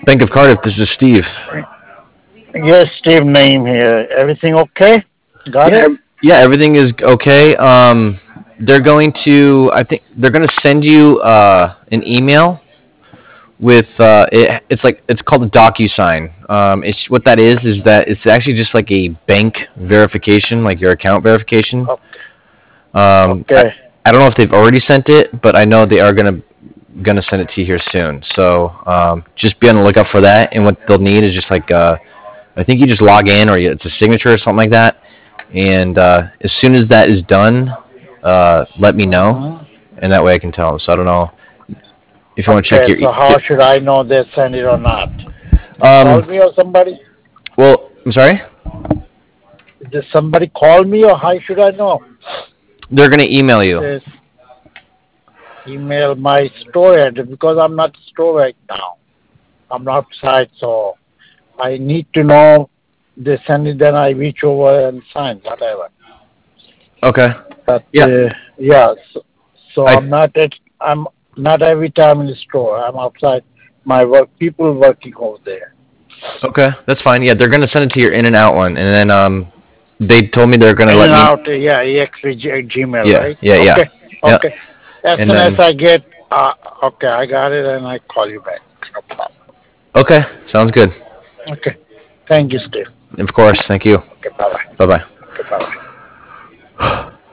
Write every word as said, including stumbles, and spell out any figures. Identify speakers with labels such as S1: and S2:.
S1: Bank of Cardiff. This is Steve.
S2: Yes, Steve name here. Everything okay? Got
S1: Yeah,
S2: it?
S1: ev- yeah. Everything is okay. Um, they're going to. I think they're going to send you uh, an email with. Uh, it, it's like it's called a DocuSign. Um, it's what that is is that it's actually just like a bank verification, like your account verification.
S2: Okay.
S1: Um, I,
S2: Okay.
S1: I don't know if they've already sent it, but I know they are gonna gonna send it to you here soon. So um, just be on the lookout for that. And what they'll need is just like uh, I think you just log in or you, it's a signature or something like that. And uh, as soon as that is done, uh, let me know,
S2: hmm
S1: and that way I can tell them. So I don't know if you want to check
S2: Okay.
S1: your.
S2: So how should I know they send it or not? They call
S1: Um.
S2: me or somebody?
S1: Well, I'm sorry.
S2: Did somebody call me or how should I know?
S1: They're gonna email you.
S2: This email my store address because I'm not store right now. I'm outside, so I need to know. They send it, then I reach over and sign whatever.
S1: Okay.
S2: But
S1: Yeah.
S2: uh, yeah, so, so
S1: I.
S2: I'm not at I'm not every time in the store. I'm outside. My work people working over there.
S1: Okay. That's fine. Yeah, they're gonna send it to your in and out one, and then um, they told me they're gonna
S2: In
S1: let
S2: and
S1: me.
S2: out, uh, yeah, E X V G, Gmail,
S1: Yeah.
S2: right?
S1: Yeah. Yeah.
S2: Okay,
S1: Yeah.
S2: okay. As
S1: And
S2: soon as
S1: then.
S2: I get, uh, okay, I got it, and I call you back. No problem.
S1: Okay. Sounds good.
S2: Okay, thank you, Steve.
S1: Of course. Thank you.
S2: Okay, bye bye.
S1: Bye bye.
S2: Okay, bye bye.